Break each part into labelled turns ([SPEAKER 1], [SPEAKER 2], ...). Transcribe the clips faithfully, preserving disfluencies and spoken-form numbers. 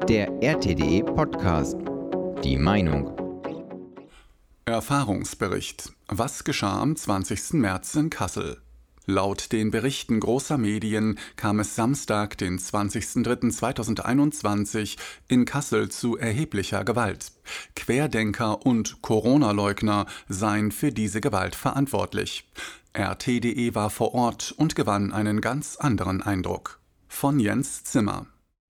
[SPEAKER 1] Der R T D E Podcast. Die Meinung.
[SPEAKER 2] Erfahrungsbericht. Was geschah am zwanzigsten März in Kassel? Laut den Berichten großer Medien kam es Samstag, den zwanzigsten dritten zweitausendeinundzwanzig, in Kassel zu erheblicher Gewalt. Querdenker und Corona-Leugner seien für diese Gewalt verantwortlich. R T D E war vor Ort und gewann einen ganz anderen Eindruck. Von Jens Zimmer.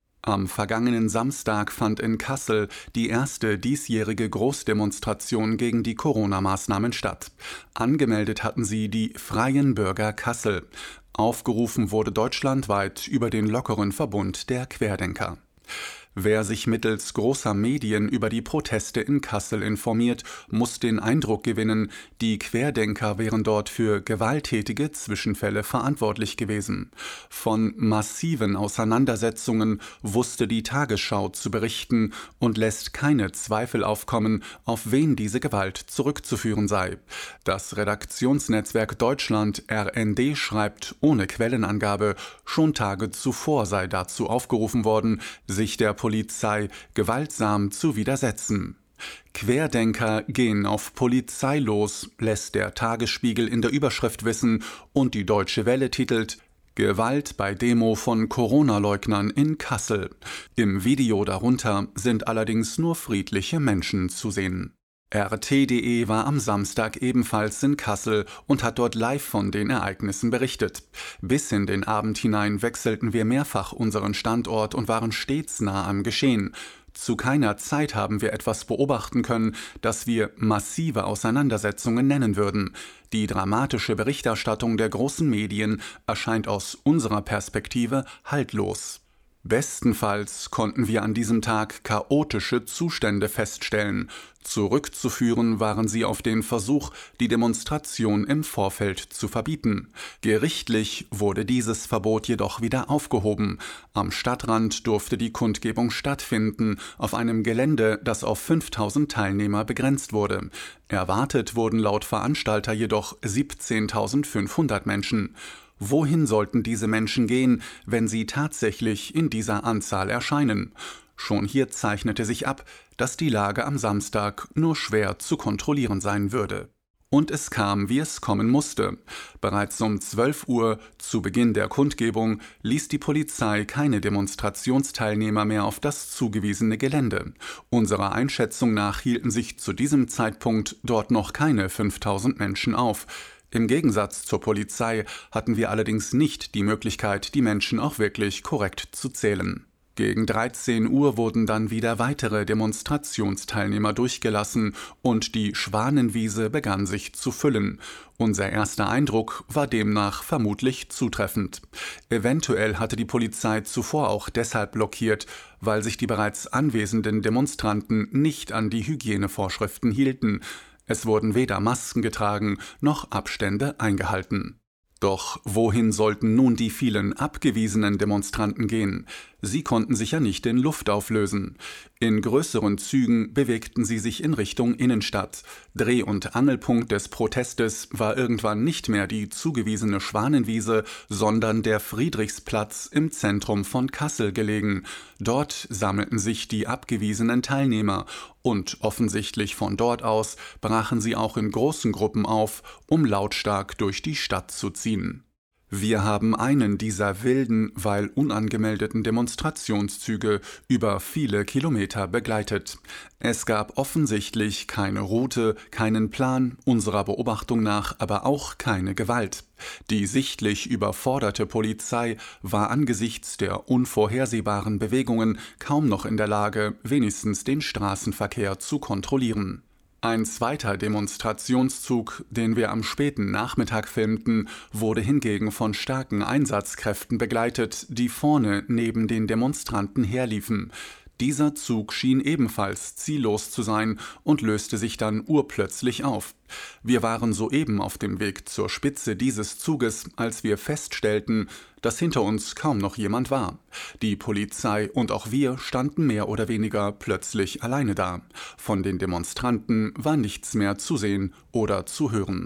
[SPEAKER 2] Am vergangenen Samstag fand in Kassel die erste diesjährige Großdemonstration gegen die Corona-Maßnahmen statt. Angemeldet hatten sie die Freien Bürger Kassel. Aufgerufen wurde deutschlandweit über den lockeren Verbund der Querdenker. Wer sich mittels großer Medien über die Proteste in Kassel informiert, muss den Eindruck gewinnen, die Querdenker wären dort für gewalttätige Zwischenfälle verantwortlich gewesen. Von massiven Auseinandersetzungen wusste die Tagesschau zu berichten und lässt keine Zweifel aufkommen, auf wen diese Gewalt zurückzuführen sei. Das Redaktionsnetzwerk Deutschland R N D schreibt ohne Quellenangabe, schon Tage zuvor sei dazu aufgerufen worden, sich der Polizei gewaltsam zu widersetzen. Querdenker gehen auf Polizei los, lässt der Tagesspiegel in der Überschrift wissen, und die Deutsche Welle titelt Gewalt bei Demo von Corona-Leugnern in Kassel. Im Video darunter sind allerdings nur friedliche Menschen zu sehen. R T D E war am Samstag ebenfalls in Kassel und hat dort live von den Ereignissen berichtet. Bis in den Abend hinein wechselten wir mehrfach unseren Standort und waren stets nah am Geschehen. Zu keiner Zeit haben wir etwas beobachten können, das wir massive Auseinandersetzungen nennen würden. Die dramatische Berichterstattung der großen Medien erscheint aus unserer Perspektive haltlos. Bestenfalls konnten wir an diesem Tag chaotische Zustände feststellen. Zurückzuführen waren sie auf den Versuch, die Demonstration im Vorfeld zu verbieten. Gerichtlich wurde dieses Verbot jedoch wieder aufgehoben. Am Stadtrand durfte die Kundgebung stattfinden, auf einem Gelände, das auf fünftausend Teilnehmer begrenzt wurde. Erwartet wurden laut Veranstalter jedoch siebzehntausendfünfhundert Menschen. Wohin sollten diese Menschen gehen, wenn sie tatsächlich in dieser Anzahl erscheinen? Schon hier zeichnete sich ab, dass die Lage am Samstag nur schwer zu kontrollieren sein würde. Und es kam, wie es kommen musste. Bereits um zwölf Uhr, zu Beginn der Kundgebung, ließ die Polizei keine Demonstrationsteilnehmer mehr auf das zugewiesene Gelände. Unserer Einschätzung nach hielten sich zu diesem Zeitpunkt dort noch keine fünftausend Menschen auf. Im Gegensatz zur Polizei hatten wir allerdings nicht die Möglichkeit, die Menschen auch wirklich korrekt zu zählen. Gegen dreizehn Uhr wurden dann wieder weitere Demonstrationsteilnehmer durchgelassen und die Schwanenwiese begann sich zu füllen. Unser erster Eindruck war demnach vermutlich zutreffend. Eventuell hatte die Polizei zuvor auch deshalb blockiert, weil sich die bereits anwesenden Demonstranten nicht an die Hygienevorschriften hielten. Es wurden weder Masken getragen, noch Abstände eingehalten. Doch wohin sollten nun die vielen abgewiesenen Demonstranten gehen? Sie konnten sich ja nicht in Luft auflösen. In größeren Zügen bewegten sie sich in Richtung Innenstadt. Dreh- und Angelpunkt des Protestes war irgendwann nicht mehr die zugewiesene Schwanenwiese, sondern der Friedrichsplatz im Zentrum von Kassel gelegen. Dort sammelten sich die abgewiesenen Teilnehmer und offensichtlich von dort aus brachen sie auch in großen Gruppen auf, um lautstark durch die Stadt zu ziehen. Wir haben einen dieser wilden, weil unangemeldeten Demonstrationszüge über viele Kilometer begleitet. Es gab offensichtlich keine Route, keinen Plan, unserer Beobachtung nach aber auch keine Gewalt. Die sichtlich überforderte Polizei war angesichts der unvorhersehbaren Bewegungen kaum noch in der Lage, wenigstens den Straßenverkehr zu kontrollieren. Ein zweiter Demonstrationszug, den wir am späten Nachmittag filmten, wurde hingegen von starken Einsatzkräften begleitet, die vorne neben den Demonstranten herliefen. Dieser Zug schien ebenfalls ziellos zu sein und löste sich dann urplötzlich auf. Wir waren soeben auf dem Weg zur Spitze dieses Zuges, als wir feststellten, dass hinter uns kaum noch jemand war. Die Polizei und auch wir standen mehr oder weniger plötzlich alleine da. Von den Demonstranten war nichts mehr zu sehen oder zu hören.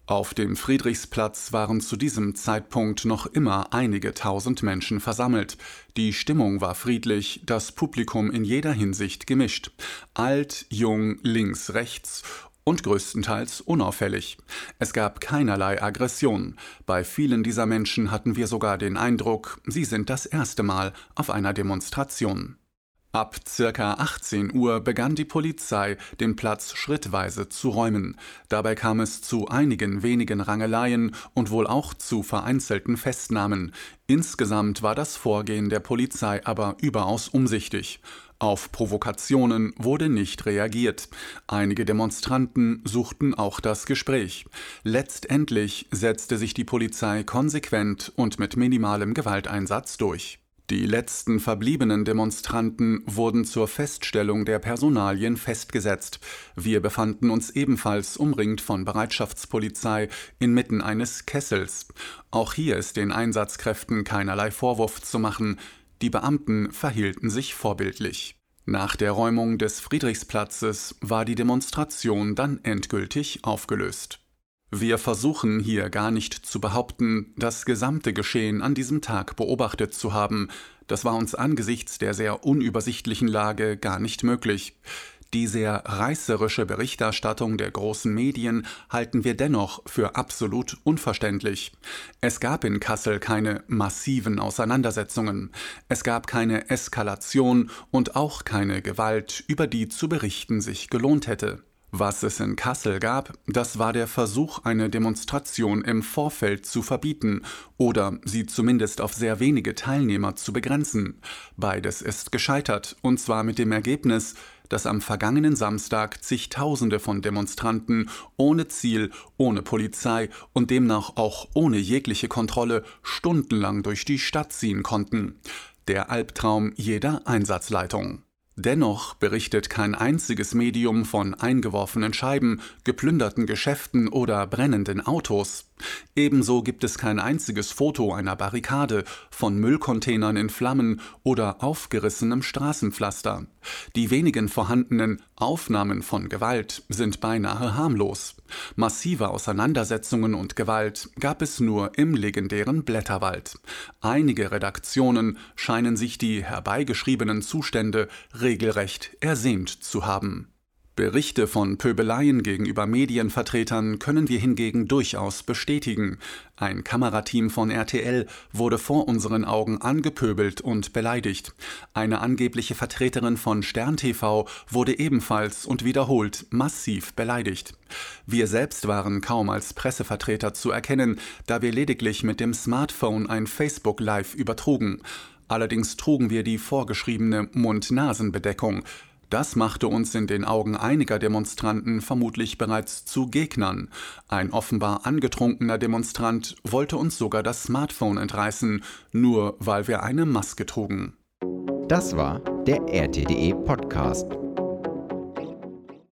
[SPEAKER 2] Auf dem Friedrichsplatz waren zu diesem Zeitpunkt noch immer einige tausend Menschen versammelt. Die Stimmung war friedlich, das Publikum in jeder Hinsicht gemischt. Alt, jung, links, rechts und größtenteils unauffällig. Es gab keinerlei Aggression. Bei vielen dieser Menschen hatten wir sogar den Eindruck, sie sind das erste Mal auf einer Demonstration. Ab circa achtzehn Uhr begann die Polizei, den Platz schrittweise zu räumen. Dabei kam es zu einigen wenigen Rangeleien und wohl auch zu vereinzelten Festnahmen. Insgesamt war das Vorgehen der Polizei aber überaus umsichtig. Auf Provokationen wurde nicht reagiert. Einige Demonstranten suchten auch das Gespräch. Letztendlich setzte sich die Polizei konsequent und mit minimalem Gewalteinsatz durch. Die letzten verbliebenen Demonstranten wurden zur Feststellung der Personalien festgesetzt. Wir befanden uns ebenfalls umringt von Bereitschaftspolizei inmitten eines Kessels. Auch hier ist den Einsatzkräften keinerlei Vorwurf zu machen. Die Beamten verhielten sich vorbildlich. Nach der Räumung des Friedrichsplatzes war die Demonstration dann endgültig aufgelöst. Wir versuchen hier gar nicht zu behaupten, das gesamte Geschehen an diesem Tag beobachtet zu haben. Das war uns angesichts der sehr unübersichtlichen Lage gar nicht möglich. Die sehr reißerische Berichterstattung der großen Medien halten wir dennoch für absolut unverständlich. Es gab in Kassel keine massiven Auseinandersetzungen. Es gab keine Eskalation und auch keine Gewalt, über die zu berichten sich gelohnt hätte. Was es in Kassel gab, das war der Versuch, eine Demonstration im Vorfeld zu verbieten oder sie zumindest auf sehr wenige Teilnehmer zu begrenzen. Beides ist gescheitert, und zwar mit dem Ergebnis, dass am vergangenen Samstag zigtausende von Demonstranten ohne Ziel, ohne Polizei und demnach auch ohne jegliche Kontrolle stundenlang durch die Stadt ziehen konnten. Der Albtraum jeder Einsatzleitung. Dennoch berichtet kein einziges Medium von eingeworfenen Scheiben, geplünderten Geschäften oder brennenden Autos. Ebenso gibt es kein einziges Foto einer Barrikade, von Müllcontainern in Flammen oder aufgerissenem Straßenpflaster. Die wenigen vorhandenen Aufnahmen von Gewalt sind beinahe harmlos. Massive Auseinandersetzungen und Gewalt gab es nur im legendären Blätterwald. Einige Redaktionen scheinen sich die herbeigeschriebenen Zustände regelrecht ersehnt zu haben. Berichte von Pöbeleien gegenüber Medienvertretern können wir hingegen durchaus bestätigen. Ein Kamerateam von R T L wurde vor unseren Augen angepöbelt und beleidigt. Eine angebliche Vertreterin von Stern T V wurde ebenfalls und wiederholt massiv beleidigt. Wir selbst waren kaum als Pressevertreter zu erkennen, da wir lediglich mit dem Smartphone ein Facebook Live übertrugen. Allerdings trugen wir die vorgeschriebene Mund-Nasen-Bedeckung. Das machte uns in den Augen einiger Demonstranten vermutlich bereits zu Gegnern. Ein offenbar angetrunkener Demonstrant wollte uns sogar das Smartphone entreißen, nur weil wir eine Maske trugen.
[SPEAKER 1] Das war der R T D E Podcast.